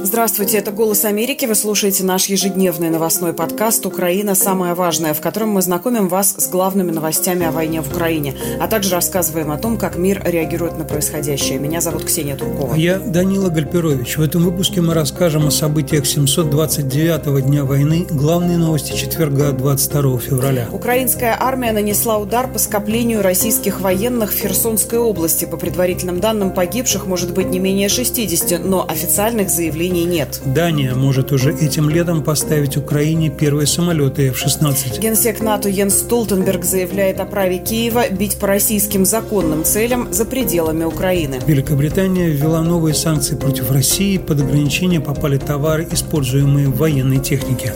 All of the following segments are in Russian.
Здравствуйте, это «Голос Америки». Вы слушаете наш ежедневный новостной подкаст «Украина. Самое важное», в котором мы знакомим вас с главными новостями о войне в Украине, а также рассказываем о том, как мир реагирует на происходящее. Меня зовут Ксения Туркова. Я Данила Гальперович. В этом выпуске мы расскажем о событиях 729-го дня войны, главные новости четверга, 22 февраля. Украинская армия нанесла удар по скоплению российских военных в Херсонской области. По предварительным данным, погибших может быть не менее 60, но официальных заявлений нет. Дания может уже этим летом поставить Украине первые самолеты F-16. Генсек НАТО Йенс Столтенберг заявляет о праве Киева бить по российским законным целям за пределами Украины. Великобритания ввела новые санкции против России. Под ограничения попали товары, используемые в военной технике.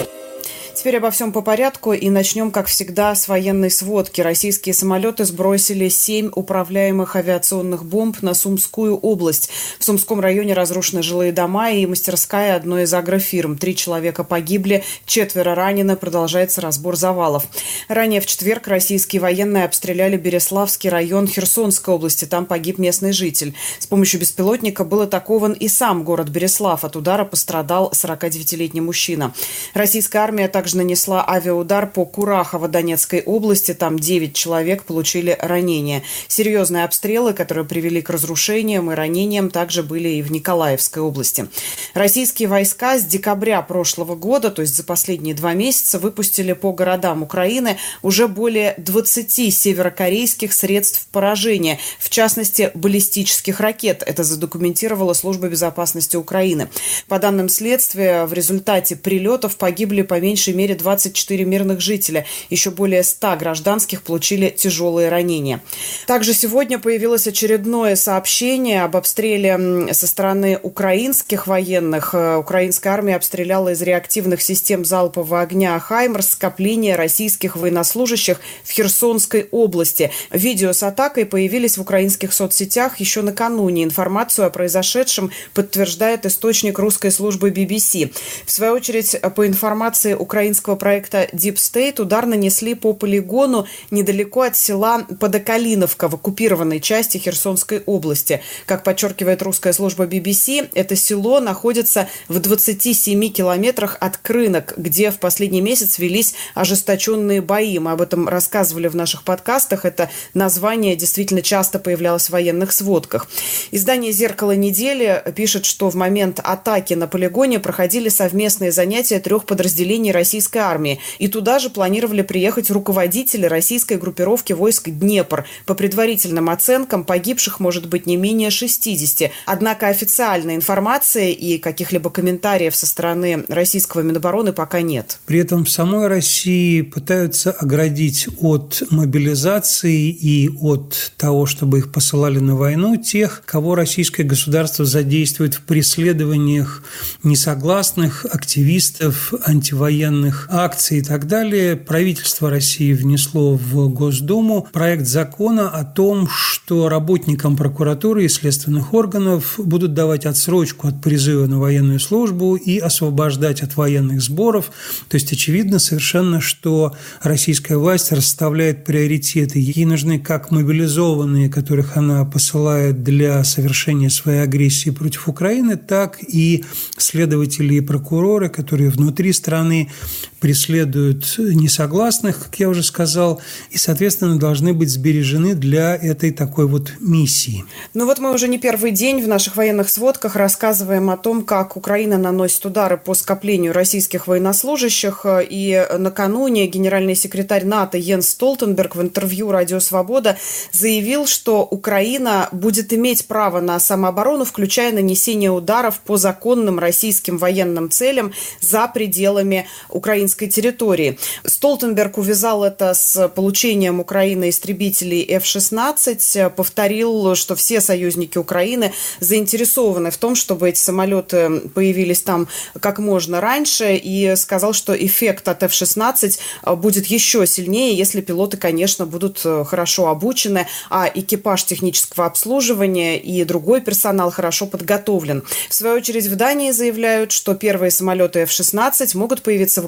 Теперь обо всем по порядку и начнем, как всегда, с военной сводки. Российские самолеты сбросили 7 управляемых авиационных бомб на Сумскую область. В Сумском районе разрушены жилые дома и мастерская одной из агрофирм. 3 человека погибли, 4 ранены, продолжается разбор завалов. Ранее в четверг российские военные обстреляли Береславский район Херсонской области. Там погиб местный житель. С помощью беспилотника был атакован и сам город Береслав. От удара пострадал 49-летний мужчина. Российская армия также нанесла авиаудар по Курахово Донецкой области. Там 9 человек получили ранения. Серьезные обстрелы, которые привели к разрушениям и ранениям, также были и в Николаевской области. Российские войска с декабря прошлого года, то есть за последние 2 месяца, выпустили по городам Украины уже более 20 северокорейских средств поражения, в частности, баллистических ракет. Это задокументировала Служба безопасности Украины. По данным следствия, в результате прилетов погибли по меньшей мере 24 мирных жителя. Еще более 100 гражданских получили тяжелые ранения. Также сегодня появилось очередное сообщение об обстреле со стороны украинских военных. Украинская армия обстреляла из реактивных систем залпового огня «Хаймерс» скопление российских военнослужащих в Херсонской области. Видео с атакой появились в украинских соцсетях еще накануне. Информацию о произошедшем подтверждает источник русской службы BBC. В свою очередь, по информации украинского проекта Deep State, удар нанесли по полигону недалеко от села Подокалиновка в оккупированной части Херсонской области. Как подчеркивает русская служба BBC, это село находится в 27 километрах от Крынок, где в последний месяц велись ожесточенные бои. Мы об этом рассказывали в наших подкастах. Это название действительно часто появлялось в военных сводках. Издание «Зеркало недели» пишет, что в момент атаки на полигоне проходили совместные занятия 3 подразделений российской армии. И туда же планировали приехать руководители российской группировки войск «Днепр». По предварительным оценкам, погибших может быть не менее 60. Однако официальной информации и каких-либо комментариев со стороны российского Минобороны пока нет. При этом в самой России пытаются оградить от мобилизации и от того, чтобы их посылали на войну, тех, кого российское государство задействует в преследованиях несогласных, активистов, антивоенных акций и так далее. Правительство России внесло в Госдуму проект закона о том, что работникам прокуратуры и следственных органов будут давать отсрочку от призыва на военную службу и освобождать от военных сборов. То есть очевидно совершенно, что российская власть расставляет приоритеты. Ей нужны как мобилизованные, которых она посылает для совершения своей агрессии против Украины, так и следователи и прокуроры, которые внутри страны преследуют несогласных, как я уже сказал, и, соответственно, должны быть сбережены для этой такой вот миссии. Ну вот мы уже не первый день в наших военных сводках рассказываем о том, как Украина наносит удары по скоплению российских военнослужащих. И накануне генеральный секретарь НАТО Йенс Столтенберг в интервью «Радио Свобода» заявил, что Украина будет иметь право на самооборону, включая нанесение ударов по законным российским военным целям за пределами украинской территории. Столтенберг увязал это с получением Украины истребителей F-16, повторил, что все союзники Украины заинтересованы в том, чтобы эти самолеты появились там как можно раньше, и сказал, что эффект от F-16 будет еще сильнее, если пилоты, конечно, будут хорошо обучены, а экипаж технического обслуживания и другой персонал хорошо подготовлен. В свою очередь в Дании заявляют, что первые самолеты F-16 могут появиться в Украине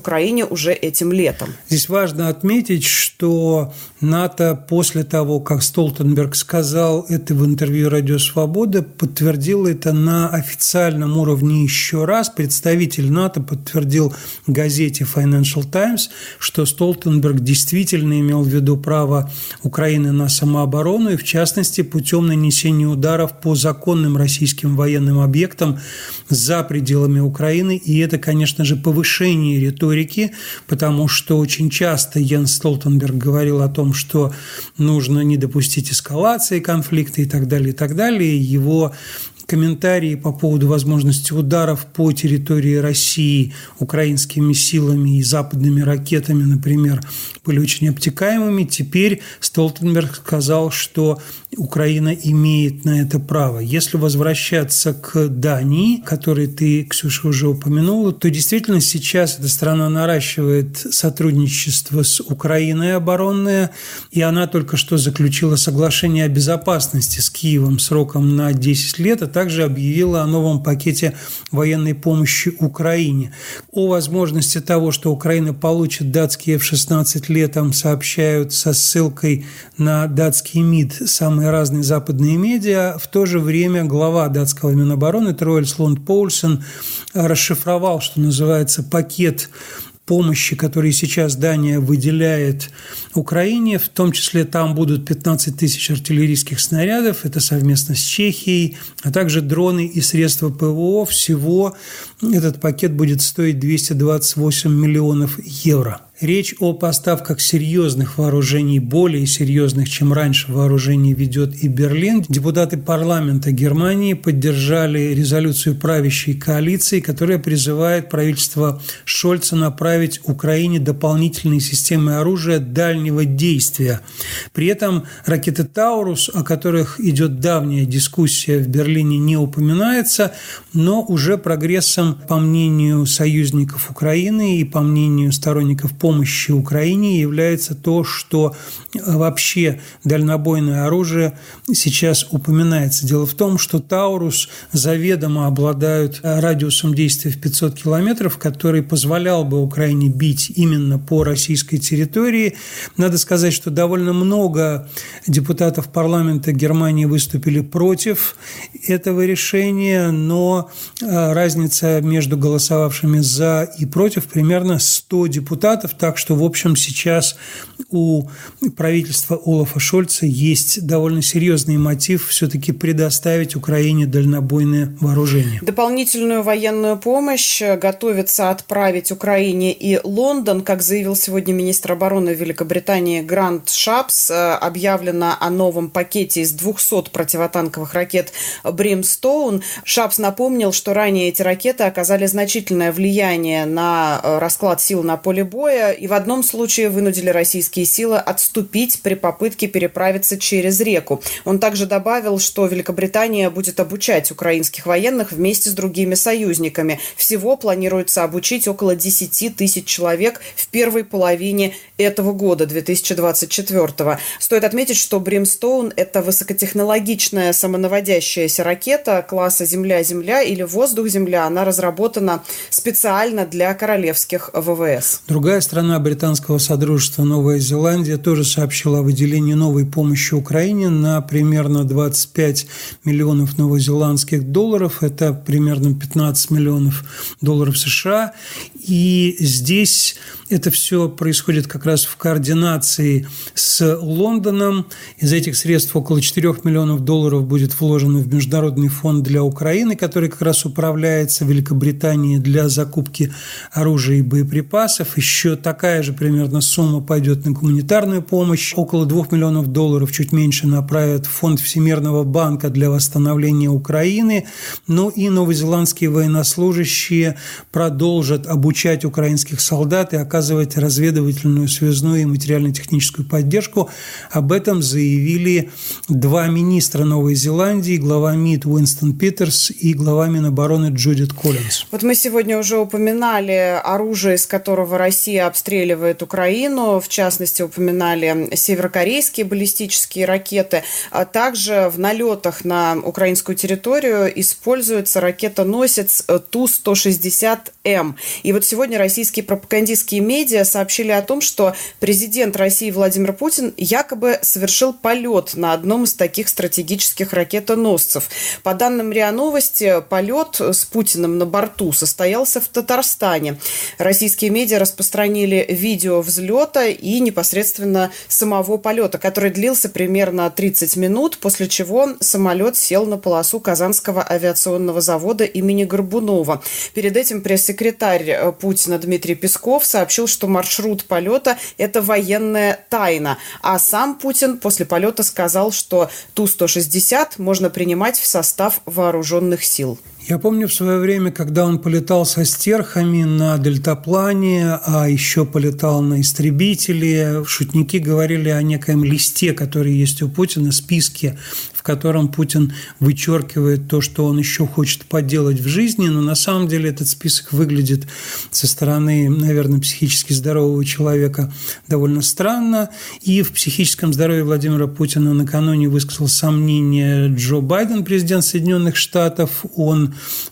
Украине уже этим летом. Здесь важно отметить, что НАТО после того, как Столтенберг сказал это в интервью «Радио Свобода», подтвердил это на официальном уровне еще раз. Представитель НАТО подтвердил газете Financial Times, что Столтенберг действительно имел в виду право Украины на самооборону и, в частности, путем нанесения ударов по законным российским военным объектам за пределами Украины. И это, конечно же, повышение риторики, потому что очень часто Йенс Столтенберг говорил о том, что нужно не допустить эскалации конфликта и так далее, и так далее. Его комментарии по поводу возможности ударов по территории России украинскими силами и западными ракетами, например, были очень обтекаемыми. Теперь Столтенберг сказал, что Украина имеет на это право. Если возвращаться к Дании, которой ты, Ксюша, уже упомянула, то действительно сейчас эта страна наращивает сотрудничество с Украиной оборонное, и она только что заключила соглашение о безопасности с Киевом сроком на 10 лет, а также объявила о новом пакете военной помощи Украине. О возможности того, что Украина получит датские F-16 летом, сообщают со ссылкой на датский МИД самые разные западные медиа. В то же время глава датского Минобороны Троэлс Лунд Поульсен расшифровал, что называется, пакет помощи, которые сейчас Дания выделяет Украине, в том числе там будут 15 тысяч артиллерийских снарядов, это совместно с Чехией, а также дроны и средства ПВО. Всего этот пакет будет стоить 228 миллионов евро. Речь о поставках серьезных вооружений, более серьезных, чем раньше, вооружений ведет и Берлин. Депутаты парламента Германии поддержали резолюцию правящей коалиции, которая призывает правительство Шольца направить Украине дополнительные системы оружия дальнего действия. При этом ракеты «Таурус», о которых идет давняя дискуссия в Берлине, не упоминается, но уже прогрессом, по мнению союзников Украины и по мнению сторонников помощи Украине, является то, что вообще дальнобойное оружие сейчас упоминается. Дело в том, что «Таурус» заведомо обладают радиусом действия в 500 километров, который позволял бы Украине бить именно по российской территории. Надо сказать, что довольно много депутатов парламента Германии выступили против этого решения, но разница между голосовавшими за и против примерно 100 депутатов, так что, в общем, сейчас у правительства Олафа Шольца есть довольно серьезный мотив все-таки предоставить Украине дальнобойное вооружение. Дополнительную военную помощь готовится отправить Украине и Лондон. Как заявил сегодня министр обороны Великобритании Грант Шапс, объявлено о новом пакете из 200 противотанковых ракет «Бримстоун». Шапс напомнил, что ранее эти ракеты оказали значительное влияние на расклад сил на поле боя и в одном случае вынудили российские силы отступить при попытке переправиться через реку. Он также добавил, что Великобритания будет обучать украинских военных вместе с другими союзниками. Всего планируется обучить около 10 тысяч человек в первой половине этого года, 2024. Стоит отметить, что «Бримстоун» – это высокотехнологичная самонаводящаяся ракета класса «Земля-Земля» или «Воздух-Земля». Она разработана специально для королевских ВВС. Другая страна британского содружества Новая Зеландия тоже сообщила о выделении новой помощи Украине на примерно 25 миллионов новозеландских долларов. Это примерно 15 миллионов долларов США. И здесь это все происходит как раз в координации с Лондоном. Из этих средств около 4 миллионов долларов будет вложено в Международный фонд для Украины, который как раз управляется Великобританией для закупки оружия и боеприпасов. Еще такая же примерно сумма пойдет на гуманитарную помощь. Около 2 миллионов долларов, чуть меньше, направят в фонд Всемирного банка для восстановления Украины. Ну и новозеландские военнослужащие продолжат обучать украинских солдат и оказывать разведывательную, связную и материально-техническую поддержку. Об этом заявили два министра Новой Зеландии, глава МИД Уинстон Питерс и глава Минобороны Джудит Коллинс. Вот мы сегодня уже упоминали оружие, из которого Россия обстреливает Украину. В частности, упоминали северокорейские баллистические ракеты. А также в налетах на украинскую территорию используется ракетоносец Ту-160М. М. И вот сегодня российские пропагандистские медиа сообщили о том, что президент России Владимир Путин якобы совершил полет на одном из таких стратегических ракетоносцев. По данным РИА Новости, полет с Путиным на борту состоялся в Татарстане. Российские медиа распространили видео взлета и непосредственно самого полета, который длился примерно 30 минут, после чего самолет сел на полосу Казанского авиационного завода имени Горбунова. Перед этим пресс-секретарь Путина Дмитрий Песков сообщил, что маршрут полета – это военная тайна. А сам Путин после полета сказал, что Ту-160 можно принимать в состав вооруженных сил. Я помню в свое время, когда он полетал со стерхами на дельтаплане, а еще полетал на истребителе, шутники говорили о некоем листе, который есть у Путина, списке, в котором Путин вычеркивает то, что он еще хочет поделать в жизни, но на самом деле этот список выглядит со стороны, наверное, психически здорового человека довольно странно. И в психическом здоровье Владимира Путина накануне высказал сомнение Джо Байден, президент Соединенных Штатов. Он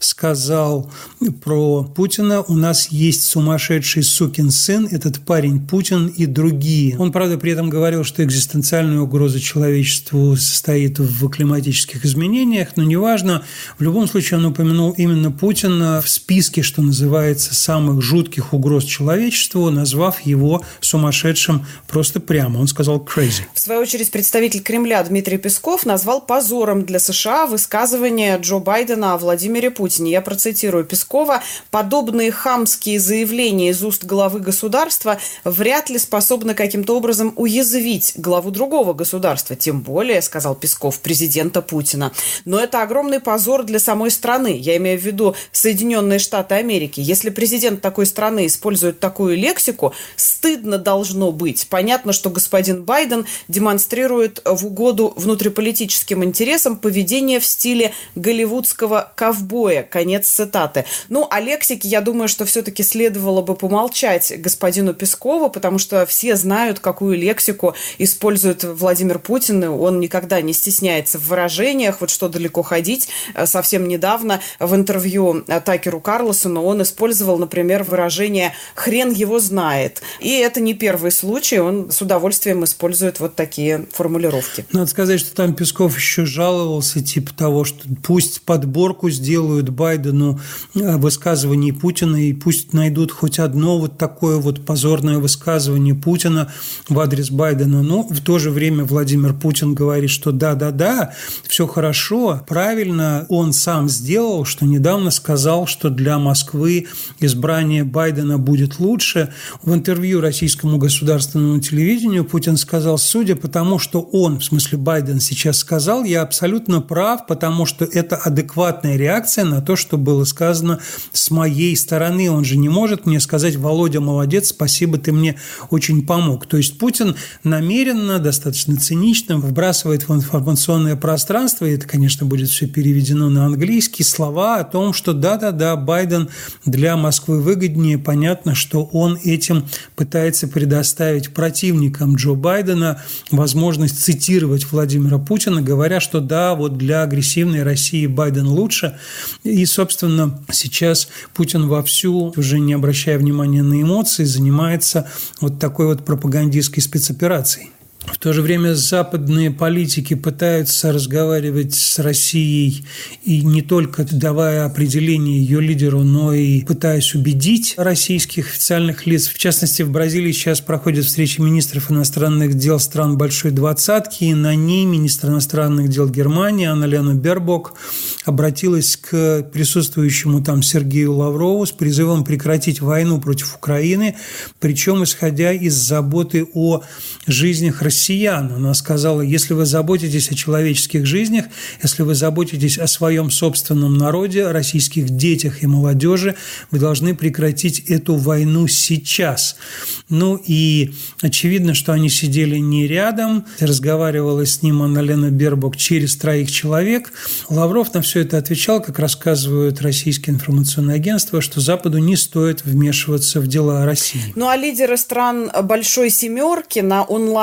сказал про Путина: у нас есть сумасшедший сукин сын, этот парень Путин и другие. Он, правда, при этом говорил, что экзистенциальная угроза человечеству состоит в климатических изменениях, но неважно. В любом случае он упомянул именно Путина в списке, что называется, самых жутких угроз человечеству, назвав его сумасшедшим просто прямо. Он сказал crazy. В свою очередь представитель Кремля Дмитрий Песков назвал позором для США высказывание Джо Байдена о Владимире Путине. Я процитирую Пескова: «Подобные хамские заявления из уст главы государства вряд ли способны каким-то образом уязвить главу другого государства, тем более, — сказал Песков, — президента Путина. Но это огромный позор для самой страны. Я имею в виду Соединенные Штаты Америки. Если президент такой страны использует такую лексику, стыдно должно быть. Понятно, что господин Байден демонстрирует в угоду внутриполитическим интересам поведение в стиле голливудского ковбоя». Конец цитаты. Ну, о лексике, я думаю, что все-таки следовало бы помолчать господину Пескову, потому что все знают, какую лексику использует Владимир Путин. Он никогда не стесняется в выражениях, вот что далеко ходить. Совсем недавно в интервью Такеру Карлсону он использовал, например, выражение «хрен его знает». И это не первый случай, он с удовольствием использует вот такие формулировки. Надо сказать, что там Песков еще жаловался, типа того, что пусть подборку сделают Байдену высказываний Путина, и пусть найдут хоть одно вот такое вот позорное высказывание Путина в адрес Байдена. Но в то же время Владимир Путин говорит, что да, все хорошо, правильно он сам сделал, что недавно сказал, что для Москвы избрание Байдена будет лучше. В интервью российскому государственному телевидению Путин сказал: судя по тому, что он, в смысле Байден, сейчас сказал, я абсолютно прав, потому что это адекватная реакция на то, что было сказано с моей стороны. Он же не может мне сказать: Володя, молодец, спасибо, ты мне очень помог. То есть Путин намеренно, достаточно цинично вбрасывает в информационное пространство, и это, конечно, будет все переведено на английский, слова о том, что да, Байден для Москвы выгоднее. Понятно, что он этим пытается предоставить противникам Джо Байдена возможность цитировать Владимира Путина, говоря, что да, вот для агрессивной России Байден лучше. И, собственно, сейчас Путин вовсю, уже не обращая внимания на эмоции, занимается вот такой вот пропагандистской спецоперацией. В то же время западные политики пытаются разговаривать с Россией и не только давая определение ее лидеру, но и пытаясь убедить российских официальных лиц. В частности, в Бразилии сейчас проходит встреча министров иностранных дел стран Большой Двадцатки, и на ней министр иностранных дел Германии Анна-Лена Бербок обратилась к присутствующему там Сергею Лаврову с призывом прекратить войну против Украины, причем исходя из заботы о жизнях россиян. Она сказала: если вы заботитесь о человеческих жизнях, если вы заботитесь о своем собственном народе, о российских детях и молодежи, вы должны прекратить эту войну сейчас. Ну и очевидно, что они сидели не рядом. Разговаривала с ним Анна-Лена Бербок через 3 человек. Лавров на все это отвечал, как рассказывают российские информационные агентства, что Западу не стоит вмешиваться в дела России. Ну а лидеры стран Большой Семерки на онлайн-сайте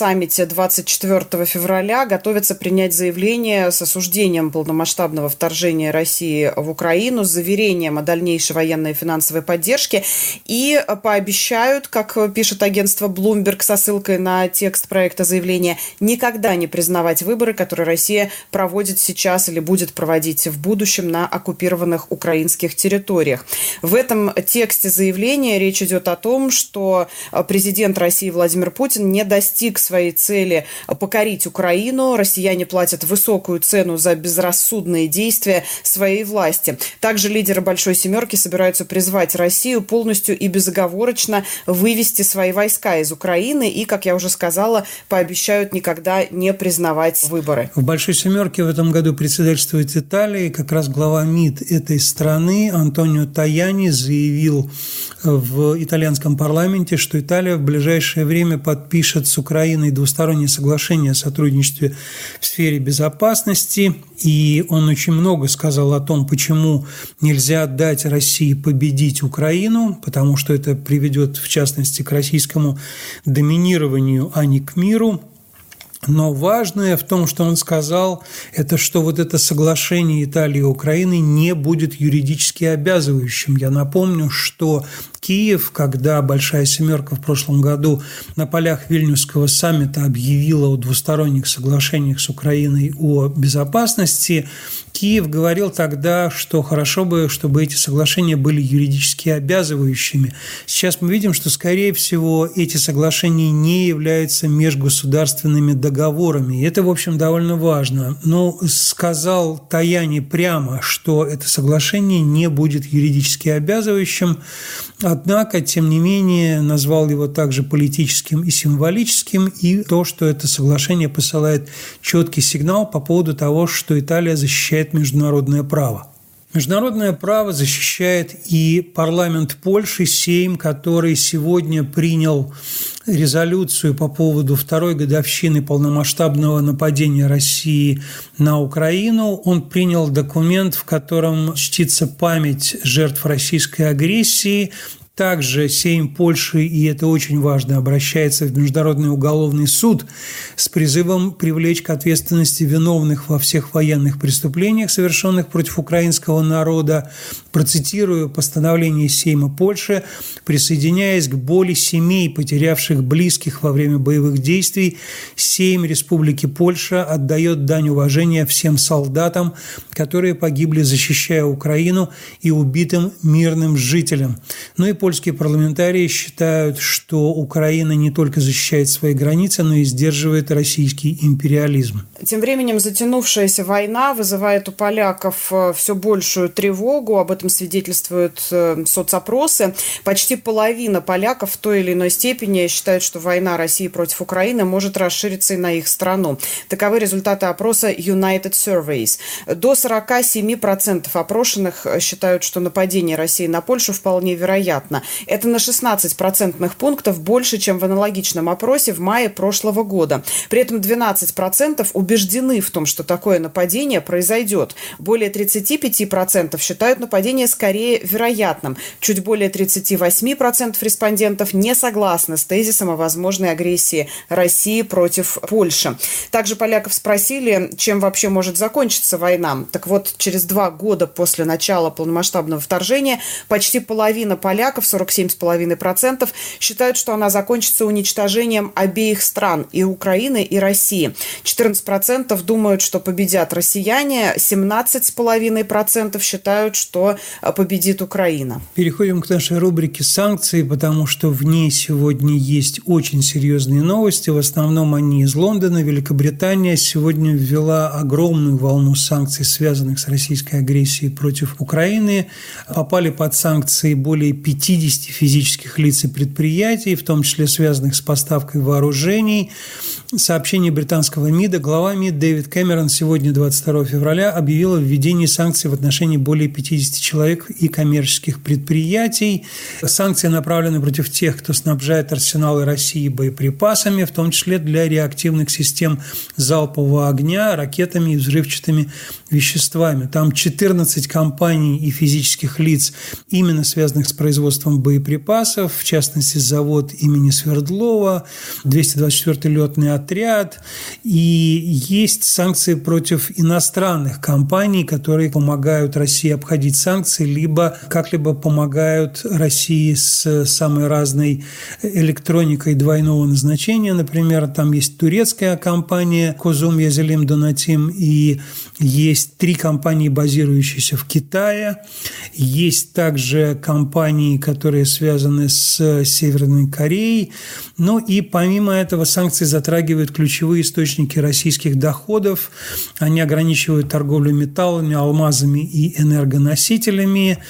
саммите 24 февраля готовится принять заявление с осуждением полномасштабного вторжения России в Украину, с заверением о дальнейшей военной и финансовой поддержке и пообещают, как пишет агентство Bloomberg со ссылкой на текст проекта заявления, никогда не признавать выборы, которые Россия проводит сейчас или будет проводить в будущем на оккупированных украинских территориях. В этом тексте заявления речь идет о том, что президент России Владимир Путин не достиг своей цели покорить Украину. Россияне платят высокую цену за безрассудные действия своей власти. Также лидеры Большой Семерки собираются призвать Россию полностью и безоговорочно вывести свои войска из Украины и, как я уже сказала, пообещают никогда не признавать выборы. В Большой Семерке в этом году председательствует Италия. Как раз глава МИД этой страны Антонио Таяни заявил в итальянском парламенте, что Италия в ближайшее время подпишет с Украиной двустороннее соглашение о сотрудничестве в сфере безопасности. И он очень много сказал о том, почему нельзя дать России победить Украину, потому что это приведет, в частности, к российскому доминированию, а не к миру. Но важное в том, что он сказал, это что вот это соглашение Италии и Украины не будет юридически обязывающим. Я напомню, что Киев, когда Большая Семерка в прошлом году на полях Вильнюсского саммита объявила о двусторонних соглашениях с Украиной о безопасности, Киев говорил тогда, что хорошо бы, чтобы эти соглашения были юридически обязывающими. Сейчас мы видим, что, скорее всего, эти соглашения не являются межгосударственными договорами. И это, в общем, довольно важно. Но сказал Таяни прямо, что это соглашение не будет юридически обязывающим. Однако, тем не менее, назвал его также политическим и символическим, и то, что это соглашение посылает четкий сигнал по поводу того, что Италия защищает международное право. Международное право защищает и парламент Польши, Сейм, который сегодня принял резолюцию по поводу второй годовщины полномасштабного нападения России на Украину. Он принял документ, в котором чтится память жертв российской агрессии. Также Сейм Польши, и это очень важно, обращается в Международный уголовный суд с призывом привлечь к ответственности виновных во всех военных преступлениях, совершенных против украинского народа. Процитирую постановление Сейма Польши: «Присоединяясь к боли семей, потерявших близких во время боевых действий, Сейм Республики Польша отдает дань уважения всем солдатам, которые погибли, защищая Украину, и убитым мирным жителям». Ну и польские парламентарии считают, что Украина не только защищает свои границы, но и сдерживает российский империализм. Тем временем затянувшаяся война вызывает у поляков все большую тревогу. Об этом свидетельствуют соцопросы. Почти половина поляков в той или иной степени считают, что война России против Украины может расшириться и на их страну. Таковы результаты опроса United Surveys. До 47% опрошенных считают, что нападение России на Польшу вполне вероятно. Это на 16 процентных пунктов больше, чем в аналогичном опросе в мае прошлого года. При этом 12% убеждены в том, что такое нападение произойдет. Более 35% считают нападение скорее вероятным. Чуть более 38% респондентов не согласны с тезисом о возможной агрессии России против Польши. Также поляков спросили, чем вообще может закончиться война. Так вот, через 2 года после начала полномасштабного вторжения почти половина поляков, 47,5%, считают, что она закончится уничтожением обеих стран, и Украины, и России. 14% думают, что победят россияне, 17,5% считают, что победит Украина. Переходим к нашей рубрике «Санкции», потому что в ней сегодня есть очень серьезные новости. В основном они из Лондона. Великобритания сегодня ввела огромную волну санкций, связанных с российской агрессией против Украины. Попали под санкции более 50 физических лиц и предприятий, в том числе связанных с поставкой вооружений. Сообщение британского МИДа: глава МИД Дэвид Кэмерон сегодня, 22 февраля, объявил о введении санкций в отношении более 50 человек и коммерческих предприятий. Санкции направлены против тех, кто снабжает арсеналы России боеприпасами, в том числе для реактивных систем залпового огня, ракетами и взрывчатыми веществами. Там 14 компаний и физических лиц, именно связанных с производством производством боеприпасов, в частности, завод имени Свердлова, 224-й летный отряд. И есть санкции против иностранных компаний, которые помогают России обходить санкции, либо как-либо помогают России с самой разной электроникой двойного назначения. Например, там есть турецкая компания «Козум Язелим Донатим», и есть 3 компании, базирующиеся в Китае. Есть также компании, которые связаны с Северной Кореей. Ну и помимо этого санкции затрагивают ключевые источники российских доходов. Они ограничивают торговлю металлами, алмазами и энергоносителями.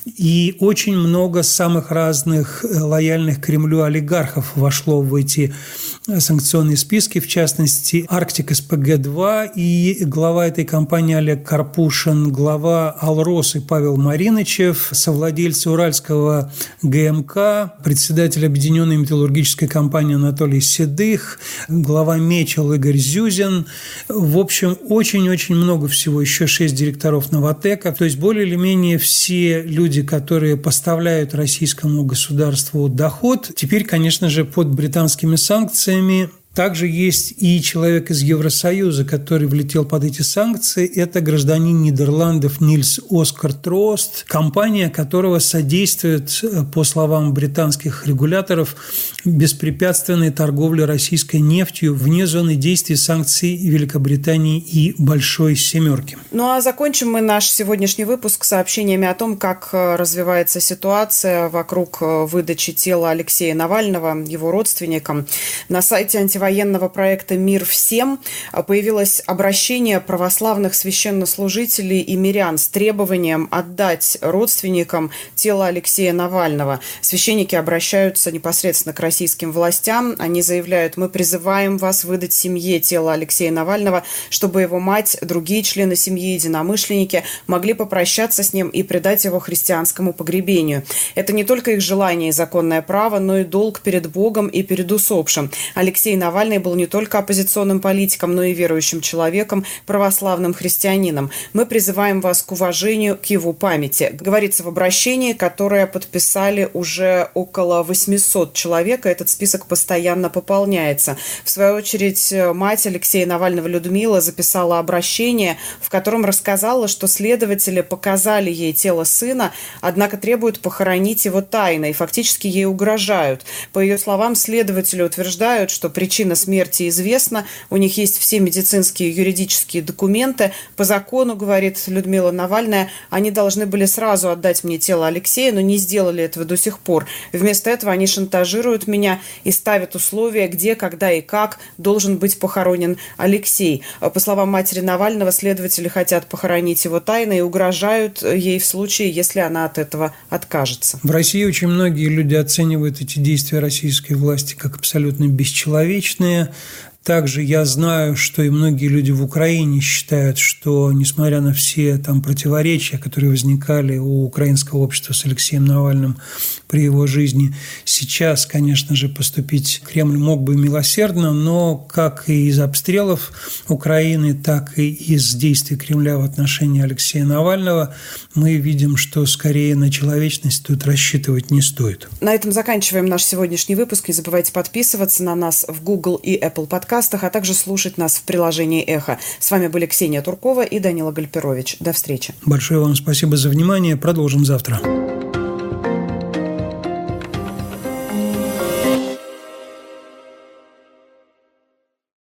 И очень много самых разных лояльных Кремлю олигархов вошло в эти санкционные списки, в частности, Арктик СПГ-2 и глава этой компании Олег Карпушин, глава Алросы Павел Маринычев, совладельцы Уральского ГМК, председатель Объединенной металлургической компании Анатолий Седых, глава Мечел Игорь Зюзин. В общем, очень-очень много всего, еще 6 директоров Новатэка. То есть более или менее все люди, которые поставляют российскому государству доход, теперь, конечно же, под британскими санкциями. Также есть и человек из Евросоюза, который влетел под эти санкции. Это гражданин Нидерландов Нильс Оскар Трост, компания которого содействует, по словам британских регуляторов, беспрепятственной торговле российской нефтью вне зоны действия санкций Великобритании и Большой Семерки. Ну а закончим мы наш сегодняшний выпуск сообщениями о том, как развивается ситуация вокруг выдачи тела Алексея Навального его родственникам. На сайте антивоенного проекта «Мир всем» появилось обращение православных священнослужителей и мирян с требованием отдать родственникам тело Алексея Навального. Священники обращаются непосредственно к российским властям. Они заявляют: мы призываем вас выдать семье тело Алексея Навального, чтобы его мать, другие члены семьи, единомышленники могли попрощаться с ним и предать его христианскому погребению. Это не только их желание и законное право, но и долг перед Богом и перед усопшим. Алексей Навальный был не только оппозиционным политиком, но и верующим человеком, православным христианином. Мы призываем вас к уважению к его памяти. Говорится в обращении, которое подписали уже около 800 человек, и этот список постоянно пополняется. В свою очередь, мать Алексея Навального Людмила записала обращение, в котором рассказала, что следователи показали ей тело сына, однако требуют похоронить его тайно и фактически ей угрожают. По ее словам, следователи утверждают, что причина смерти известна, у них есть все медицинские и юридические документы. По закону, говорит Людмила Навальная, они должны были сразу отдать мне тело Алексея, но не сделали этого до сих пор. Вместо этого они шантажируют меня и ставят условия, где, когда и как должен быть похоронен Алексей. По словам матери Навального, следователи хотят похоронить его тайно и угрожают ей в случае, если она от этого откажется. В России очень многие люди оценивают эти действия российской власти как абсолютно бесчеловечные. Также я знаю, что и многие люди в Украине считают, что, несмотря на все там противоречия, которые возникали у украинского общества с Алексеем Навальным при его жизни, сейчас, конечно же, поступить Кремль мог бы милосердно, но как и из обстрелов Украины, так и из действий Кремля в отношении Алексея Навального мы видим, что скорее на человечность тут рассчитывать не стоит. На этом заканчиваем наш сегодняшний выпуск. Не забывайте подписываться на нас в Google и Apple подкастах, а также слушать нас в приложении «Эхо». С вами были Ксения Туркова и Данила Гальперович. До встречи. Большое вам спасибо за внимание. Продолжим завтра.